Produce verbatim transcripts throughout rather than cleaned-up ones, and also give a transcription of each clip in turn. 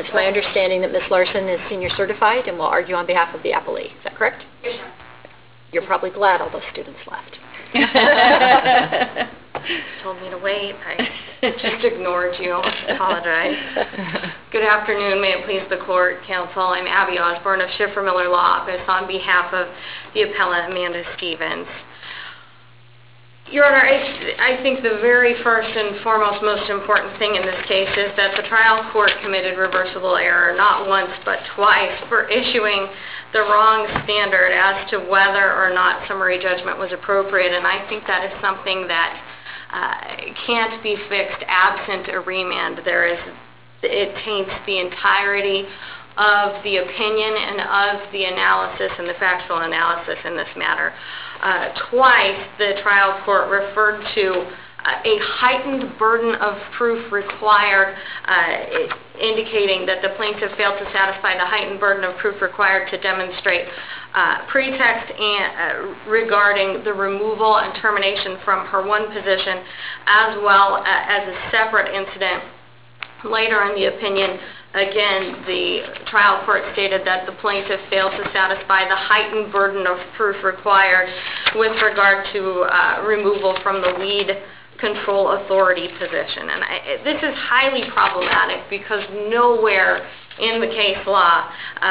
It's my understanding that Miz Larson is senior certified and will argue on behalf of the appellee. Is that correct? Yes, ma'am. You're probably glad all those students left. Told me to wait. I just ignored you. I apologize. Good afternoon. May it please the court, counsel. I'm Abby Osborne of Schiffer Miller Law Office on behalf of the appellant Amanda Stevens. Your Honor, I, I think the very first and foremost most important thing in this case is that the trial court committed reversible error not once but twice for issuing the wrong standard as to whether or not summary judgment was appropriate, and I think that is something that uh, can't be fixed absent a remand. There is, it taints the entirety of the opinion and of the analysis and the factual analysis in this matter. Uh, twice the trial court referred to uh, a heightened burden of proof required, uh, indicating that the plaintiff failed to satisfy the heightened burden of proof required to demonstrate uh, pretext and, uh, regarding the removal and termination from her one position, as well as a separate incident. Later in the opinion, again, the trial court stated that the plaintiff failed to satisfy the heightened burden of proof required with regard to uh, removal from the lead control authority position. And I, this is highly problematic because nowhere in the case law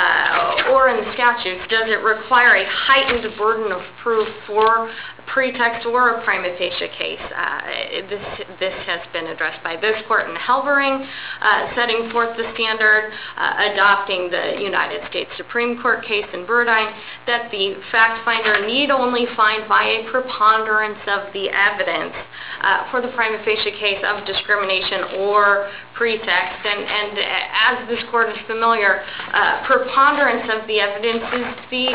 uh, or in the statutes does it require a heightened burden of proof for pretext or a prima facie case. Uh, this, this has been addressed by this court in Helvering, uh, setting forth the standard, uh, adopting the United States Supreme Court case in Burdine, that the fact finder need only find by a preponderance of the evidence uh, for the prima facie case of discrimination or pretext. And, and as this court is familiar, uh, preponderance of the evidence is the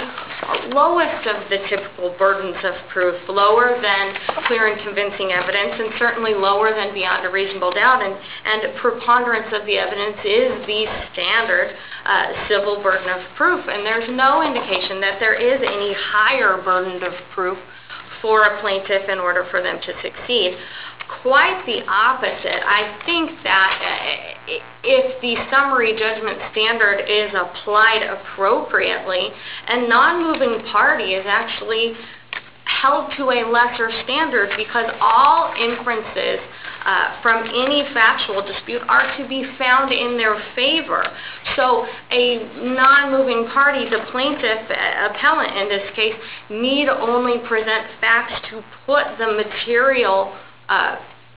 lowest of the typical burdens of proof, lower than clear and convincing evidence, and certainly lower than beyond a reasonable doubt. And, and preponderance of the evidence is the standard uh, civil burden of proof. And there's no indication that there is any higher burden of proof for a plaintiff in order for them to succeed. Quite the opposite. I think that uh, if the summary judgment standard is applied appropriately, a non-moving party is actually held to a lesser standard because all inferences uh, from any factual dispute are to be found in their favor. So a non-moving party, the plaintiff, uh, appellant in this case, need only present facts to put the material uh,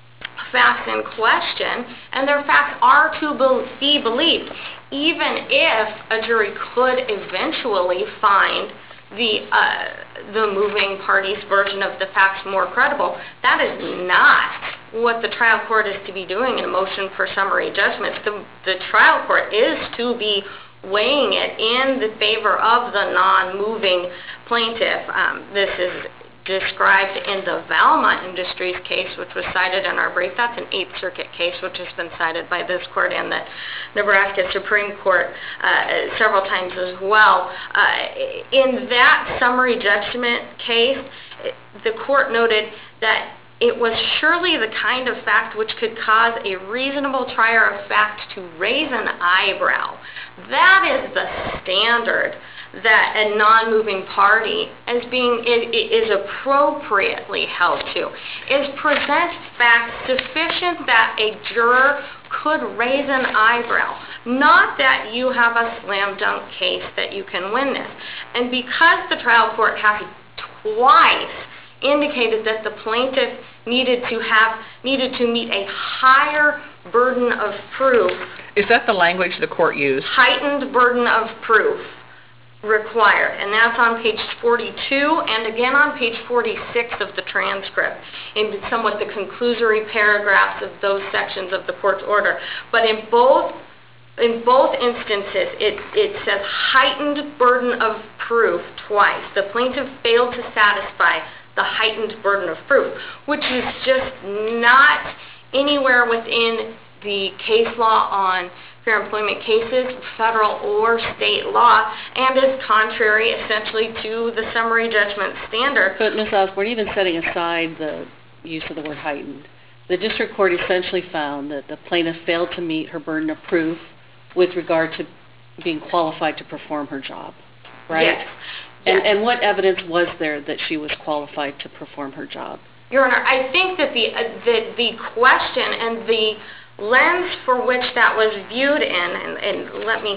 facts in question, and their facts are to be believed, even if a jury could eventually find the uh, the moving party's version of the facts more credible. That is not what the trial court is to be doing in a motion for summary judgment. The, the trial court is to be weighing it in the favor of the non-moving plaintiff. Um, this is described in the Valmont Industries case, which was cited in our brief. That's an Eighth Circuit case, which has been cited by this court and the Nebraska Supreme Court uh, several times as well. Uh, in that summary judgment case, the court noted that it was surely the kind of fact which could cause a reasonable trier of fact to raise an eyebrow. That is the standard that a non-moving party as being is appropriately held to, is present facts sufficient that a juror could raise an eyebrow, not that you have a slam dunk case that you can win this. And because the trial court has twice indicated that the plaintiff needed to have needed to meet a higher burden of proof. Is that the language the court used? Heightened burden of proof required, and that's on page forty-two and again on page forty-six of the transcript, in somewhat the conclusory paragraphs of those sections of the court's order. But in both in both instances, it, it says heightened burden of proof twice. The plaintiff failed to satisfy the heightened burden of proof, which is just not anywhere within the case law on fair employment cases, federal or state law, and is contrary essentially to the summary judgment standard. But Miz Osborne, even setting aside the use of the word heightened, the district court essentially found that the plaintiff failed to meet her burden of proof with regard to being qualified to perform her job, right? Yes. And, Yes. and what evidence was there that she was qualified to perform her job? Your Honor, I think that the, uh, the, the question and the lens for which that was viewed in, and, and let me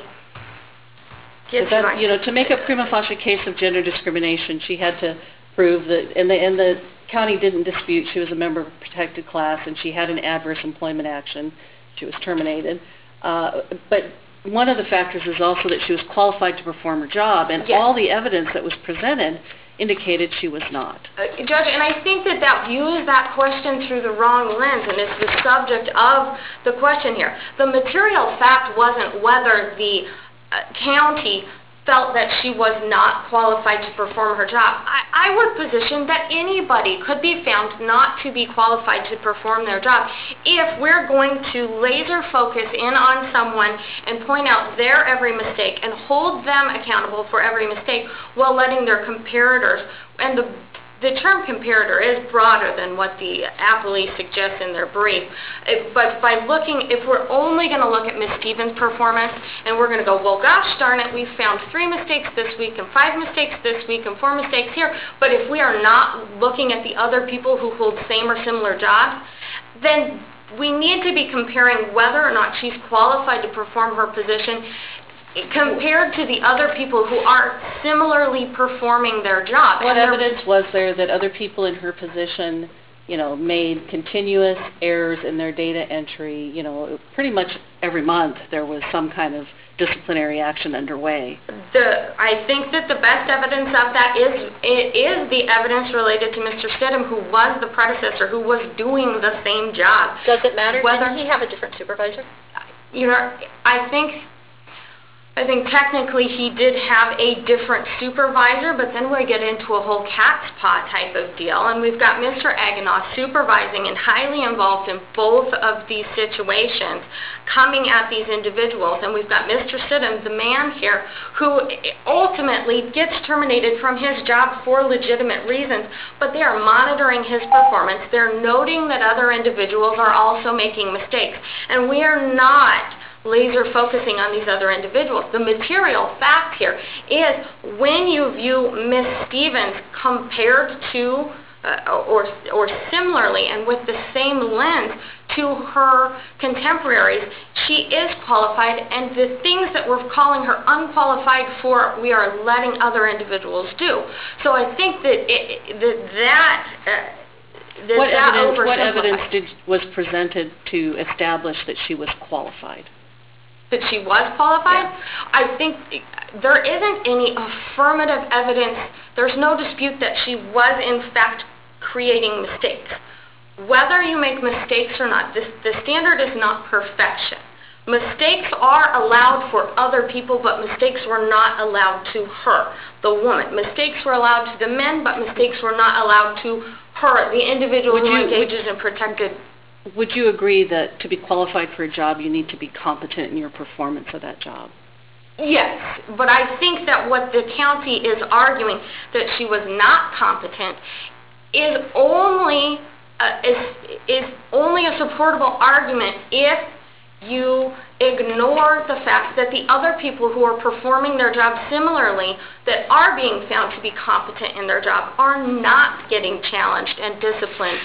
get to That, my... you know, to make a prima facie case of gender discrimination, she had to prove that, and the, and the county didn't dispute she was a member of a protected class and she had an adverse employment action. She was terminated. Uh, but one of the factors is also that she was qualified to perform her job, and Yes. all the evidence that was presented indicated she was not. Uh, Judge, and I think that that views that question through the wrong lens and is the subject of the question here. The material fact wasn't whether the uh, county felt that she was not qualified to perform her job. I, I would position that anybody could be found not to be qualified to perform their job if we're going to laser focus in on someone and point out their every mistake and hold them accountable for every mistake while letting their comparators, and the The term comparator is broader than what the appellee suggests in their brief. It, but by looking, if we're only going to look at Miz Stevens' performance and we're going to go, well, gosh darn it, we found three mistakes this week and five mistakes this week and four mistakes here. But if we are not looking at the other people who hold same or similar jobs, then we need to be comparing whether or not she's qualified to perform her position compared to the other people who are similarly performing their job. What And they're- evidence was there that other people in her position, you know, made continuous errors in their data entry? You know, pretty much every month there was some kind of disciplinary action underway. The, I think that the best evidence of that is it is the evidence related to Mister Stidham, who was the predecessor, who was doing the same job. Does it matter? Whether- Didn't he have a different supervisor? You know, I think I think technically he did have a different supervisor, but then we get into a whole cat's paw type of deal, and we've got Mister Aganoff supervising and highly involved in both of these situations, coming at these individuals, and we've got Mister Stidham, the man here, who ultimately gets terminated from his job for legitimate reasons, but they are monitoring his performance. They're noting that other individuals are also making mistakes, and we are not laser focusing on these other individuals. The material fact here is when you view Miz Stevens compared to uh, or, or similarly and with the same lens to her contemporaries, she is qualified, and the things that we're calling her unqualified for, we are letting other individuals do. So I think that it, that, that uh, that What that evidence, what oversimplifies- evidence did, was presented to establish that she was qualified? that she was qualified? Yeah. I think there isn't any affirmative evidence. There's no dispute that she was in fact creating mistakes. Whether you make mistakes or not, this, the standard is not perfection. Mistakes are allowed for other people, but mistakes were not allowed to her, the woman. Mistakes were allowed to the men, but mistakes were not allowed to her, the individual Would who you- engages in protected. Would you agree that to be qualified for a job, you need to be competent in your performance of that job? Yes, but I think that what the county is arguing, that she was not competent, is only uh, is is only a supportable argument if you ignore the fact that the other people who are performing their job similarly, that are being found to be competent in their job, are not getting challenged and disciplined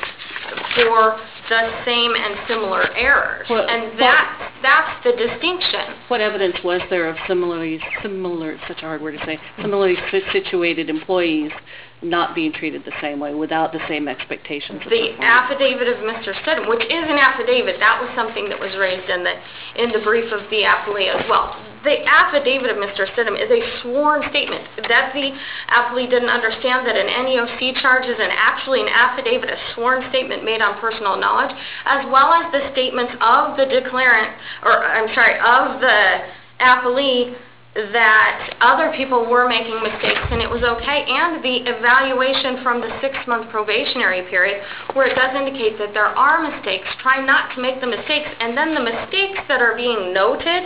for the same and similar errors. Well, and well- that's that's the distinction. What evidence was there of similarly, similar, such a hard word to say, similarly si- situated employees not being treated the same way without the same expectations of The performance? affidavit of Mister Stidham, which is an affidavit, that was something that was raised in the in the brief of the appellee as well. The affidavit of Mister Stidham is a sworn statement. That the appellee didn't understand that an N E O C charge is an actually an affidavit, a sworn statement made on personal knowledge, as well as the statements of the declarant, or I'm sorry, of the appellee, that other people were making mistakes and it was okay, and the evaluation from the six-month probationary period where it does indicate that there are mistakes. Try not to make the mistakes, and then the mistakes that are being noted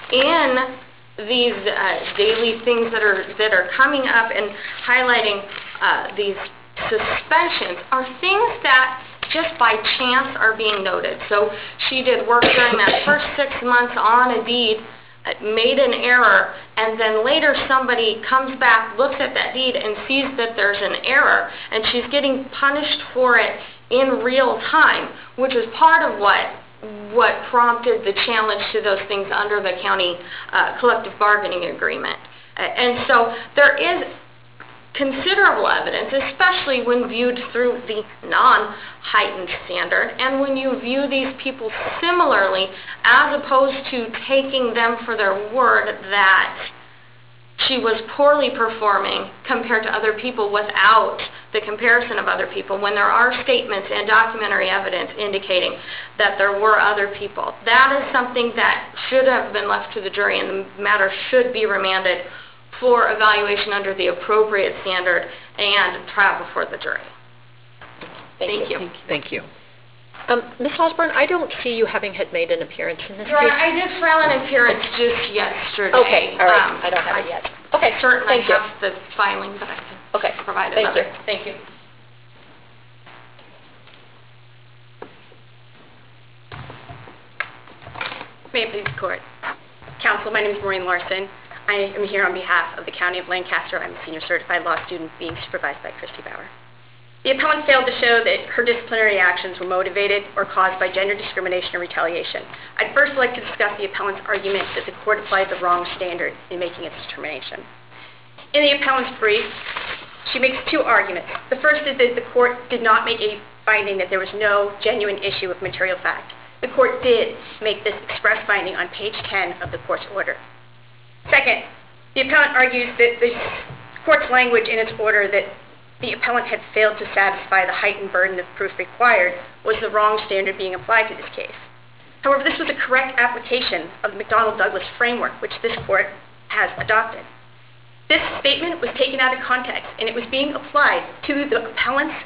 in these uh, daily things that are that are coming up and highlighting uh, these suspensions are things that just by chance are being noted. So she did work during that first six months on a deed made an error, and then later somebody comes back, looks at that deed, and sees that there's an error, and she's getting punished for it in real time, which is part of what what prompted the challenge to those things under the county uh, collective bargaining agreement. Uh, and so there is considerable evidence, especially when viewed through the non-heightened standard, and when you view these people similarly, as opposed to taking them for their word that she was poorly performing compared to other people without the comparison of other people, when there are statements and documentary evidence indicating that there were other people. That is something that should have been left to the jury, and the matter should be remanded for evaluation under the appropriate standard and trial before the jury. Thank, Thank you. you. Thank you. Um, Miz Osborne, I don't see you having had made an appearance in this Your Honor, case. I did file an appearance just yesterday. Okay, all right. Um, I don't have it yet. I'm Okay, certain I thank you. have the filing, but I can Okay, provide thank another. you. Thank you. May it please the Court. Counsel, my name is Maureen Larson. I am here on behalf of the County of Lancaster. I'm a senior certified law student being supervised by Christy Bauer. The appellant failed to show that her disciplinary actions were motivated or caused by gender discrimination or retaliation. I'd first like to discuss the appellant's argument that the court applied the wrong standard in making its determination. In the appellant's brief, she makes two arguments. The first is that the court did not make a finding that there was no genuine issue of material fact. The court did make this express finding on page ten of the court's order. Second, the appellant argues that the court's language in its order that the appellant had failed to satisfy the heightened burden of proof required was the wrong standard being applied to this case. However, this was a correct application of the McDonnell-Douglas framework, which this court has adopted. This statement was taken out of context, and it was being applied to the appellant's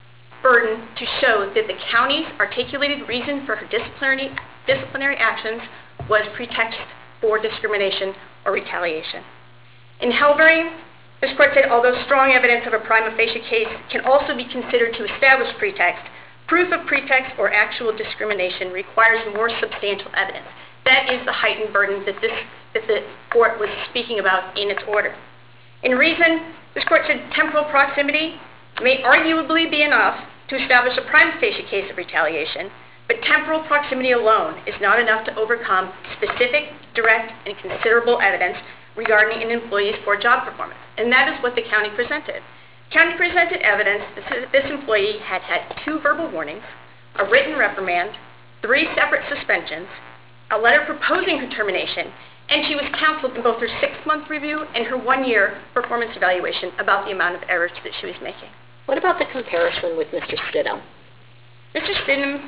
burden to show that the county's articulated reason for her disciplinary, disciplinary actions was pretext for discrimination or retaliation. In Helberry, this court said, although strong evidence of a prima facie case can also be considered to establish pretext, proof of pretext or actual discrimination requires more substantial evidence. That is the heightened burden that, this, that the court was speaking about in its order. In reason, this court said temporal proximity may arguably be enough to establish a prima facie case of retaliation, but temporal proximity alone is not enough to overcome specific, direct, and considerable evidence regarding an employee's poor job performance. And that is what the county presented. The county presented evidence that this employee had had two verbal warnings, a written reprimand, three separate suspensions, a letter proposing her termination, and she was counseled in both her six-month review and her one-year performance evaluation about the amount of errors that she was making. What about the comparison with Mister Stidham? Mister Stidham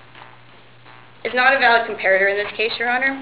is not a valid comparator in this case, Your Honor.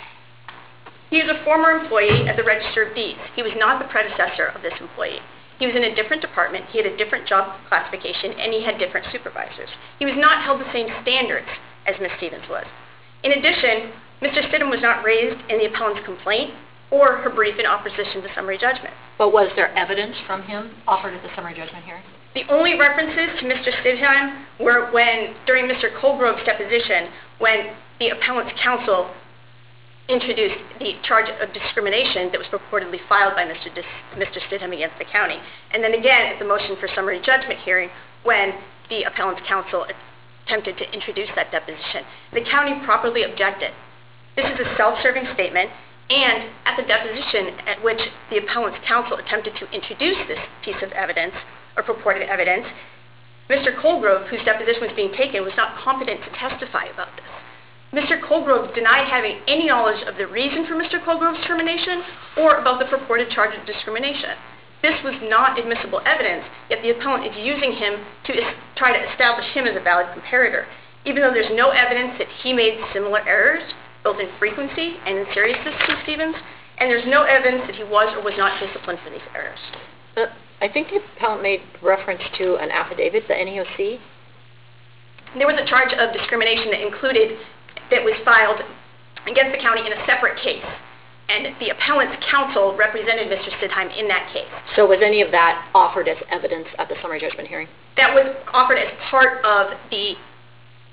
He is a former employee at the Register of Deeds. He was not the predecessor of this employee. He was in a different department, he had a different job classification, and he had different supervisors. He was not held the same standards as Miz Stevens was. In addition, Mister Stidham was not raised in the appellant's complaint or her brief in opposition to summary judgment. But was there evidence from him offered at the summary judgment hearing? The only references to Mister Stidham were when, during Mister Colgrove's deposition, when the appellant's counsel introduced the charge of discrimination that was purportedly filed by Mister Dis- Mister Stidham against the county. And then again, at the motion for summary judgment hearing, when the appellant's counsel attempted to introduce that deposition. The county properly objected. This is a self-serving statement, and at the deposition at which the appellant's counsel attempted to introduce this piece of evidence, or purported evidence, Mister Colgrove, whose deposition was being taken, was not competent to testify about this. Mister Colgrove denied having any knowledge of the reason for Mister Colgrove's termination or about the purported charge of discrimination. This was not admissible evidence, yet the appellant is using him to is- try to establish him as a valid comparator, even though there's no evidence that he made similar errors, both in frequency and in seriousness to Stevens, and there's no evidence that he was or was not disciplined for these errors. Uh, I think the appellant made reference to an affidavit, the N E O C. There was a charge of discrimination that included, that was filed against the county in a separate case, and the appellant's counsel represented Mister Stidham in that case. So was any of that offered as evidence at the summary judgment hearing? That was offered as part of the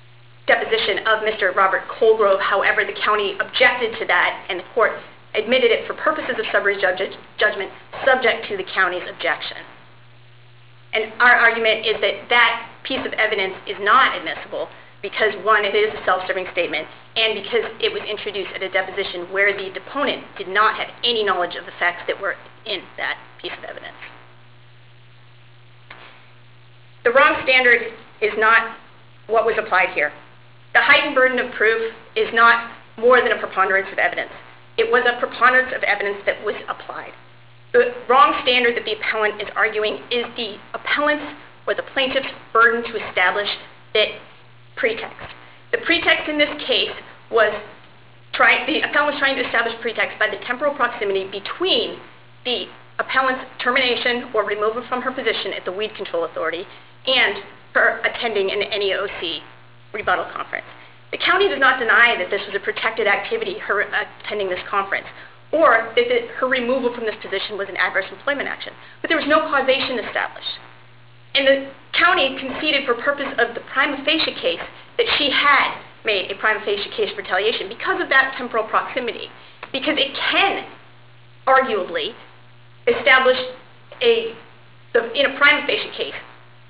deposition of Mister Robert Colgrove. However, the county objected to that, and the court admitted it for purposes of summary judge- judgment, subject to the county's objection. And our argument is that that piece of evidence is not admissible because, one, it is a self-serving statement, and because it was introduced at a deposition where the deponent did not have any knowledge of the facts that were in that piece of evidence. The wrong standard is not what was applied here. The heightened burden of proof is not more than a preponderance of evidence. It was a preponderance of evidence that was applied. The wrong standard that the appellant is arguing is the appellant's or the plaintiff's burden to establish that pretext. The pretext in this case was trying, the appellant was trying to establish pretext by the temporal proximity between the appellant's termination or removal from her position at the Weed Control Authority and her attending an N E O C rebuttal conference. The county does not deny that this was a protected activity, her attending this conference, or that the, her removal from this position was an adverse employment action. But there was no causation established. And the county conceded for purpose of the prima facie case that she had made a prima facie case for retaliation because of that temporal proximity. Because it can arguably establish a, the, in a prima facie case,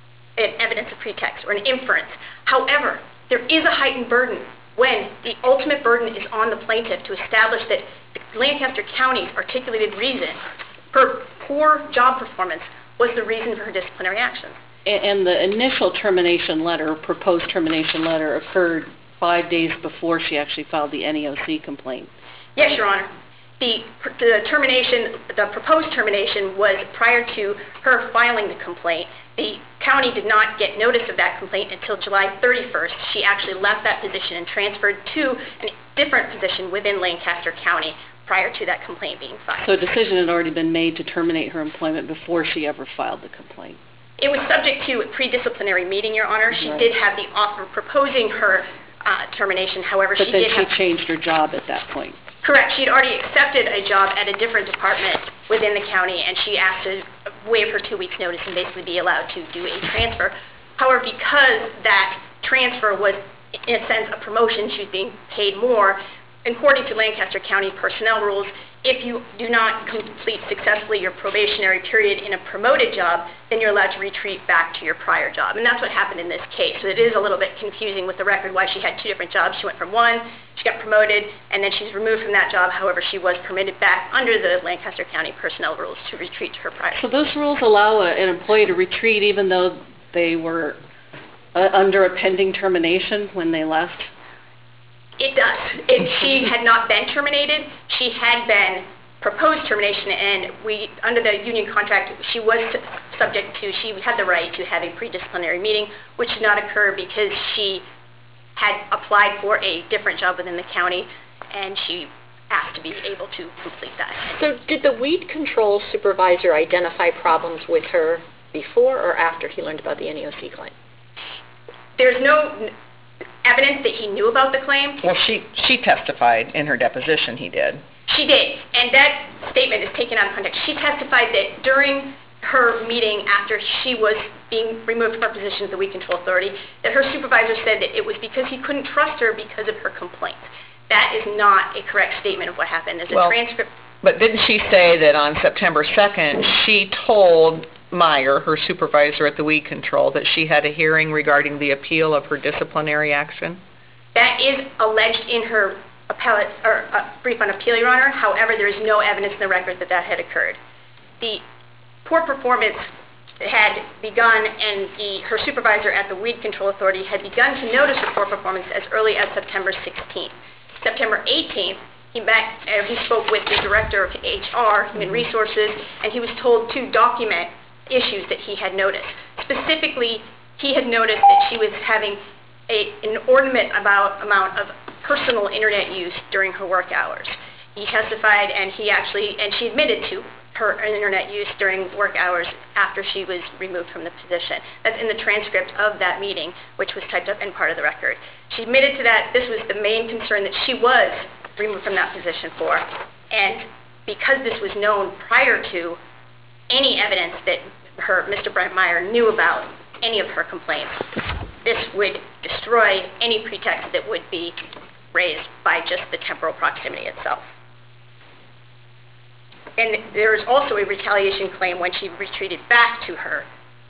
an evidence of pretext or an inference. However, there is a heightened burden when the ultimate burden is on the plaintiff to establish that the Lancaster County's articulated reason, her poor job performance, was the reason for her disciplinary actions. And the initial termination letter, proposed termination letter, occurred five days before she actually filed the N E O C complaint. Yes, Your Honor. The, the termination, the proposed termination was prior to her filing the complaint. The county did not get notice of that complaint until July thirty-first. She actually left that position and transferred to a different position within Lancaster County prior to that complaint being filed. So a decision had already been made to terminate her employment before she ever filed the complaint. It was subject to a pre-disciplinary meeting, Your Honor. She Right. did have the offer proposing her uh, termination. However, But she then did she have... changed her job at that point. Correct. She had already accepted a job at a different department within the county, and she asked to waive her two weeks' notice and basically be allowed to do a transfer. However, because that transfer was, in a sense, a promotion, she was being paid more. According to Lancaster County personnel rules, if you do not complete successfully your probationary period in a promoted job, then you're allowed to retreat back to your prior job. And that's what happened in this case. So it is a little bit confusing with the record why she had two different jobs. She went from one, she got promoted, and then she was removed from that job. However, she was permitted back under the Lancaster County personnel rules to retreat to her prior. So those rules allow a, an employee to retreat even though they were uh, under a pending termination when they left? It does. If she had not been terminated, she had been proposed termination, and we, under the union contract, she was su- subject to, she had the right to have a pre-disciplinary meeting, which did not occur because she had applied for a different job within the county, and she asked to be able to complete that. So did the weed control supervisor identify problems with her before or after he learned about the N E O C claim? There's no n- evidence that he knew about the claim. Well, she, she testified in her deposition, he did. She did, and that statement is taken out of context. She testified that during her meeting after she was being removed from her position at the Weed Control Authority, that her supervisor said that it was because he couldn't trust her because of her complaints. That is not a correct statement of what happened. There's a Well, transcript. But didn't she say that on September second, she told Meyer, her supervisor at the weed control, that she had a hearing regarding the appeal of her disciplinary action? That is alleged in her appellate, or uh, brief on appeal, Your Honor. However, there is no evidence in the record that that had occurred. The poor performance had begun, and the, her supervisor at the Weed Control Authority had begun to notice her poor performance as early as September sixteenth. September eighteenth, he met, uh, he spoke with the director of H R, Human Resources, and he was told to document issues that he had noticed. Specifically, he had noticed that she was having a, an inordinate about, amount of personal internet use during her work hours. He testified, and he actually, and she admitted to her internet use during work hours after she was removed from the position. That's in the transcript of that meeting, which was typed up in part of the record. She admitted to that. This was the main concern that she was removed from that position for. And because this was known prior to any evidence that her, Mister Brent Meyer, knew about any of her complaints, this would destroy any pretext that would be raised by just the temporal proximity itself. And there is also a retaliation claim when she retreated back to her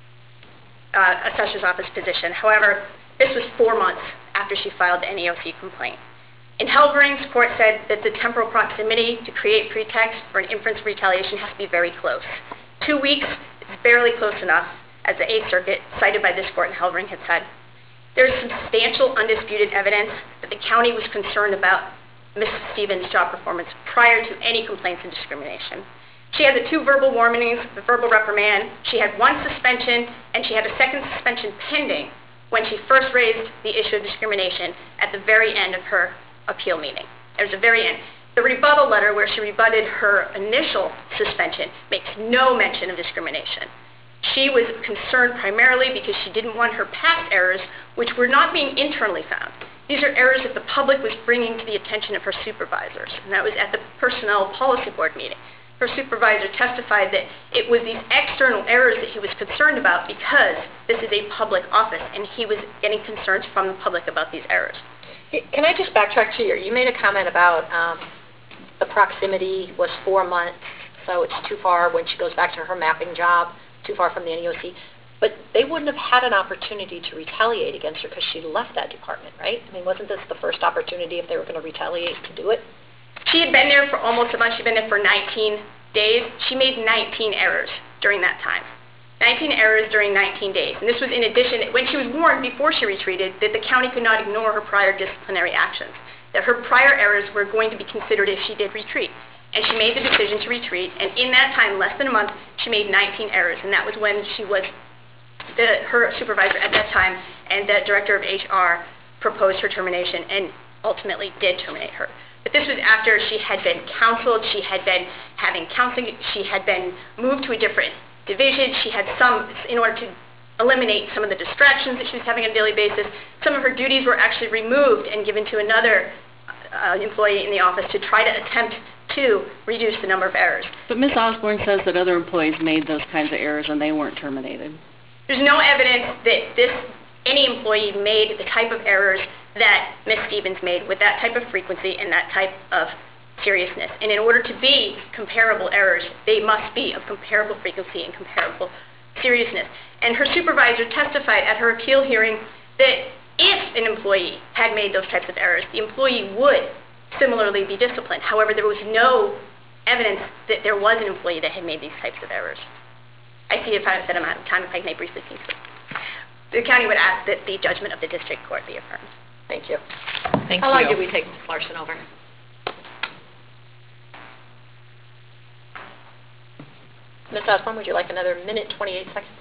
uh, assessor's office position. However, this was four months after she filed the N E O C complaint. In Helvering's court said that the temporal proximity to create pretext for an inference of retaliation has to be very close. Two weeks is barely close enough, as the Eighth Circuit, cited by this court in Helvering, had said. There is substantial undisputed evidence that the county was concerned about Missus Stevens' job performance prior to any complaints of discrimination. She had the two verbal warnings, the verbal reprimand, she had one suspension, and she had a second suspension pending when she first raised the issue of discrimination at the very end of her appeal meeting. It was the very end. The rebuttal letter where she rebutted her initial suspension makes no mention of discrimination. She was concerned primarily because she didn't want her past errors, which were not being internally found. These are errors that the public was bringing to the attention of her supervisors, and that was at the Personnel Policy Board meeting. Her supervisor testified that it was these external errors that he was concerned about because this is a public office, and he was getting concerns from the public about these errors. Can I just backtrack to you? You made a comment about um, the proximity was four months, so it's too far when she goes back to her mapping job, too far from the N E O C. But they wouldn't have had an opportunity to retaliate against her because she left that department, right? I mean, wasn't this the first opportunity if they were going to retaliate to do it? She had been there for almost a month. She'd been there for nineteen days. She made nineteen errors during that time. nineteen errors during nineteen days. And this was in addition, when she was warned before she retreated that the county could not ignore her prior disciplinary actions, that her prior errors were going to be considered if she did retreat. And she made the decision to retreat, and in that time, less than a month, she made nineteen errors, and that was when she was, the, her supervisor at that time and the director of H R proposed her termination and ultimately did terminate her. But this was after she had been counseled, she had been having counseling, she had been moved to a different division, she had some, in order to eliminate some of the distractions that she was having on a daily basis, some of her duties were actually removed and given to another uh, employee in the office to try to attempt to reduce the number of errors. But Miz Osborne says that other employees made those kinds of errors and they weren't terminated. There's no evidence that this any employee made the type of errors that Miz Stevens made with that type of frequency and that type of seriousness. And in order to be comparable errors, they must be of comparable frequency and comparable seriousness. And her supervisor testified at her appeal hearing that if an employee had made those types of errors, the employee would similarly be disciplined. However, there was no evidence that there was an employee that had made these types of errors. I see if I, that I'm out of time, if I may briefly conclude. The county would ask that the judgment of the district court be affirmed. Thank you. Thank How you. long did we take Miz Larson over? Miz Osborne, would you like another minute, twenty-eight seconds?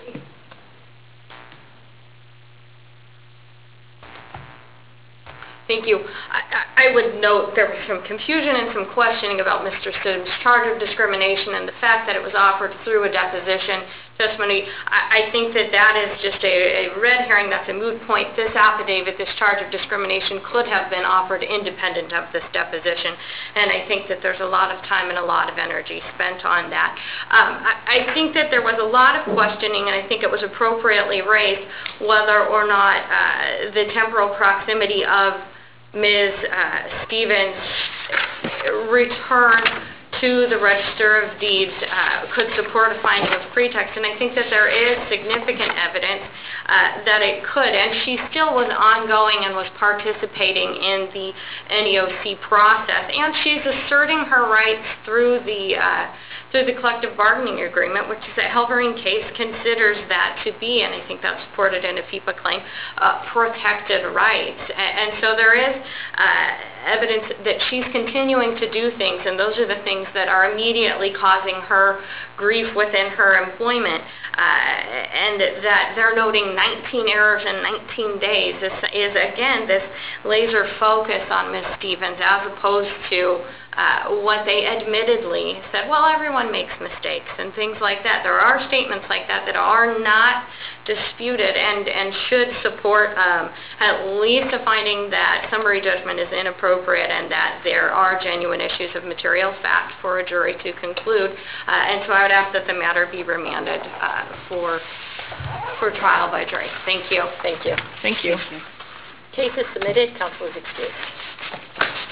Thank you. I, I would note there was some confusion and some questioning about Mister Sims' charge of discrimination and the fact that it was offered through a deposition testimony. I, I think that that is just a, a red herring. That's a moot point. This affidavit, this charge of discrimination could have been offered independent of this deposition. And I think that there's a lot of time and a lot of energy spent on that. Um, I, I think that there was a lot of questioning, and I think it was appropriately raised, whether or not uh, the temporal proximity of Miz Uh, Stevens' return to the Register of Deeds uh, could support a finding of pretext, and I think that there is significant evidence uh, that it could, and she still was ongoing and was participating in the N E O C process, and she's asserting her rights through the uh, through the collective bargaining agreement, which is that Helvering case considers that to be, and I think that's supported in a FIPA claim, uh, protected rights. And, and so there is uh, evidence that she's continuing to do things, and those are the things that are immediately causing her grief within her employment. Uh, and that they're noting nineteen errors in nineteen days is, is again, this laser focus on Miz Stevens as opposed to Uh, what they admittedly said, well, everyone makes mistakes and things like that. There are statements like that that are not disputed and, and should support um, at least a finding that summary judgment is inappropriate and that there are genuine issues of material fact for a jury to conclude. Uh, and so I would ask that the matter be remanded uh, for, for trial by jury. Thank you. Thank you. Thank you. Case is submitted. Counsel is excused.